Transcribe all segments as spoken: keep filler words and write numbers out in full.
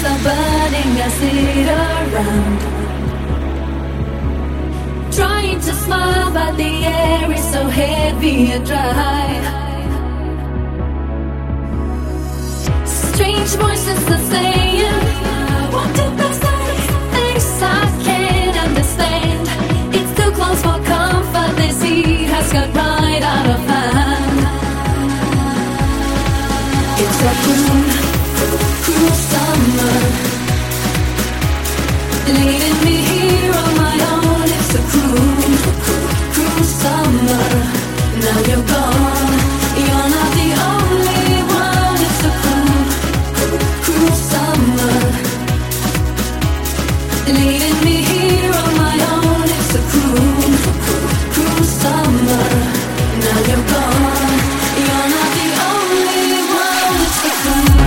are burning, I sit around, trying to smile, but the air is so heavy and dry. Strange voices are saying, what did they say? Things I can't understand. It's too close for comfort, this heat has got right out of hand. It's a cruel, cruel summer, leading me here on my own. It's a cruel, cruel summer. Now you're gone, you're not the only one. It's a cruel, cruel summer, leading me here on my own. It's a cruel, cruel summer. Now you're gone, you're not the only one. It's a cruel.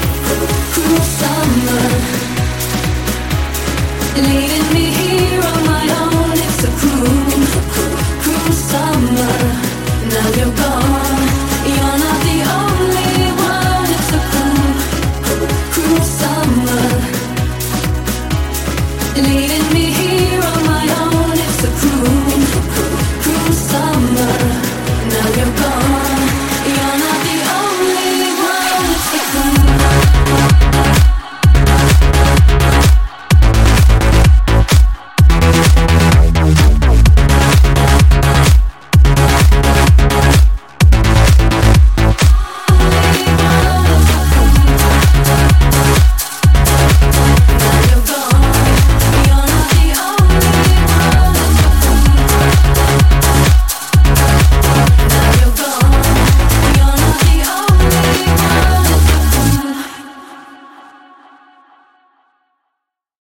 Leading me here on my